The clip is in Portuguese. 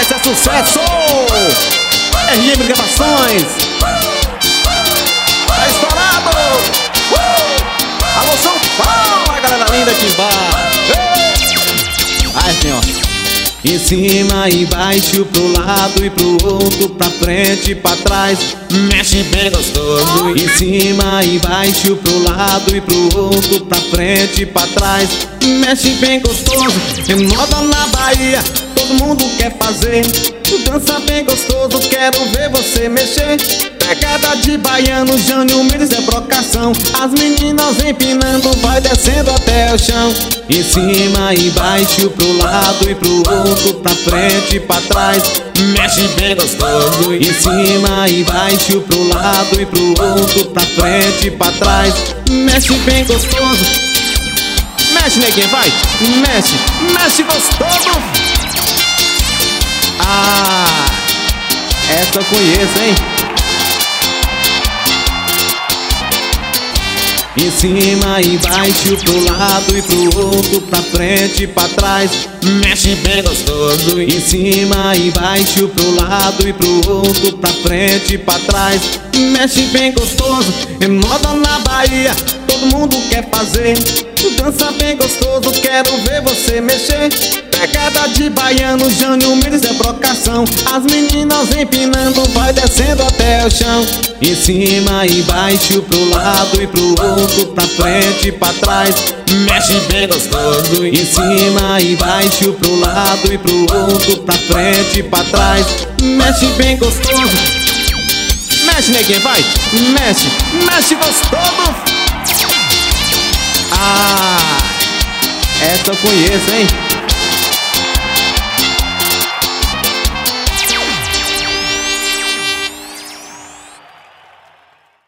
Esse é sucesso! RM Gravações. Tá estourado! Alô, São Paulo, a galera linda que vai. Ai, senhor. Em cima, embaixo, pro lado e pro outro, pra frente e pra trás, mexe bem gostoso. Em cima, embaixo, pro lado e pro outro, pra frente e pra trás, mexe bem gostoso. É moda na Bahia, todo mundo quer fazer. Dança bem gostoso, quero ver você mexer. Pegada de baiano, Jânio Mendes é brocação. As meninas empinando, vai descendo até o chão. Em cima, embaixo, pro lado e pro outro, pra frente e pra trás, mexe bem gostoso. Em cima, embaixo, pro lado e pro outro, pra frente e pra trás, mexe bem gostoso. Mexe, neguinha, vai! Mexe, mexe gostoso! Ah, essa eu conheço, hein? Em cima, embaixo, pro lado e pro outro, pra frente e pra trás, mexe bem gostoso. Em cima, embaixo, pro lado e pro outro, pra frente e pra trás, mexe bem gostoso. É moda na Bahia, todo mundo quer fazer. Dança bem gostoso, quero ver você mexer. Pegada de baiano, Jânio Mendes é brocação. As meninas empinando, vai descendo até o chão. Em cima, embaixo, pro lado e pro outro, pra frente e pra trás, mexe bem gostoso. Em cima, embaixo, pro lado e pro outro, pra frente e pra trás, mexe bem gostoso. Mexe, neguinha, vai! Mexe, mexe gostoso! Ah, essa eu conheço, hein?